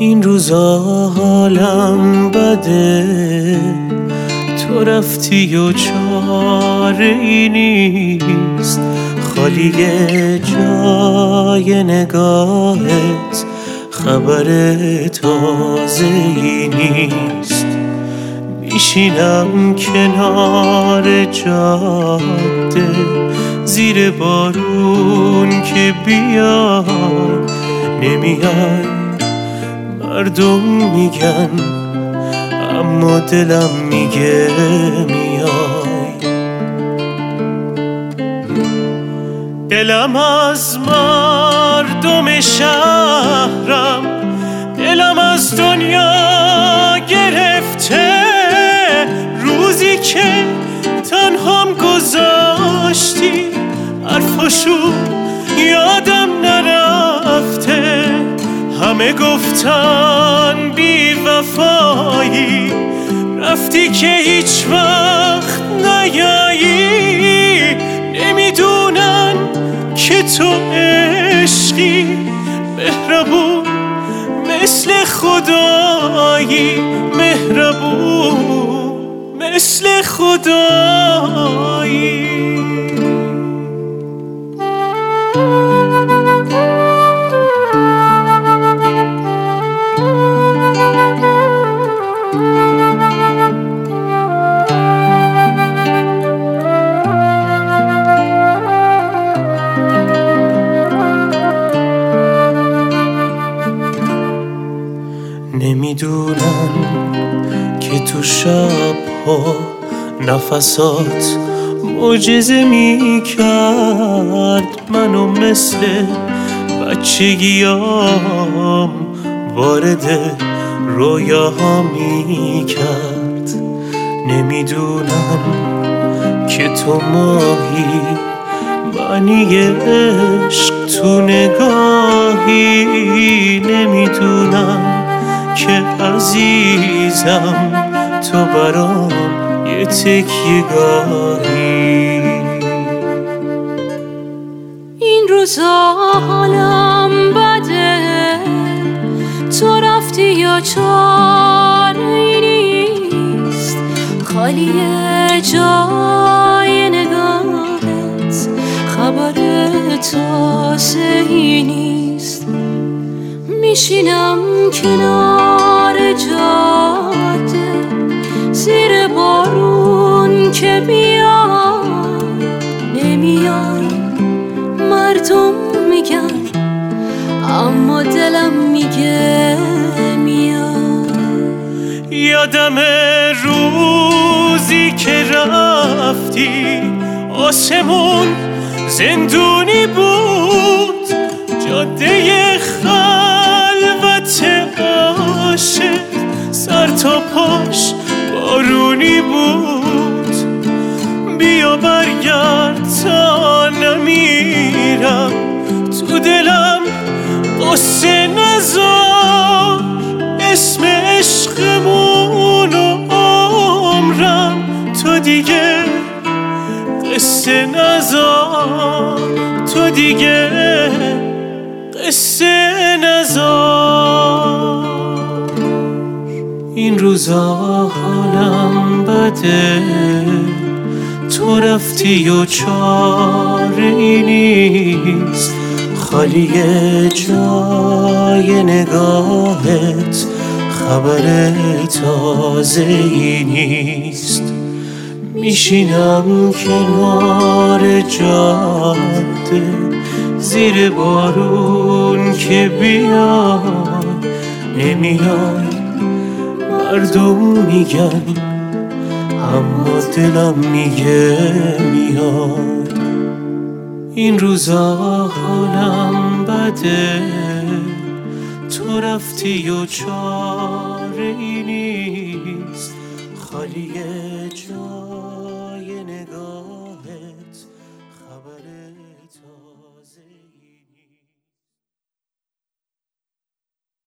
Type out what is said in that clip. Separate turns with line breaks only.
این روزا حالم بده، تو رفتی و چاره ای نیست، خالی جای نگاهت خبر تازه ای نیست. میشینم کنار جاده زیر بارون که بیای نمیای، مردم میگن اما دلم میگه میای. دلم از مردم شهرم، دلم از دنیا گرفته، روزی که تنهام گذاشتی حرفاشو یادم نرفته. همه گفتن بی وفایی، رفتی که هیچ وقت نیایی. نمیدونن که تو عشقی مهربون مثل خدایی، مهربون مثل خدایی. نمیدونن که تو شب‌ها نفسات معجزه میکرد، منو مثل بچگیام وارد رویاها میکرد. نمیدونن که تو ماهی، معنی عشق تو نگاهی. نمیدونن که عزیزم تو برام یه تکیه گاهی.
این روزا حالم بده، تو رفتی یا چاره نیست، خالی جای نگاهت خبر تازه ای نیست. میشینم کنار جاده زیر بارون که بیای نمیای، مردم میگن اما دلم میگه میای.
یادم روزی که رفتی آسمون زندونی بود، جاده خلوت عاشق سر تا پاش بارونی بود. بیا برگرد تا نمیرم، تو دلم قصه نذار، اسم عشقمون و عمرم تو دیگه قصه نذار، تو دیگه قصه نذار. این روزا حالم بده، تو رفتی و چاره ای نیست، خالی جای نگاهت خبر تازه ای نیست. میشینم کنار جاده زیر بارون که بیای نمیای، مردم میگن اما دلم میگه میای. این روزا حالم بده، تو رفتی و چاره ای نیست، خالی جای نگاهت خبر تازه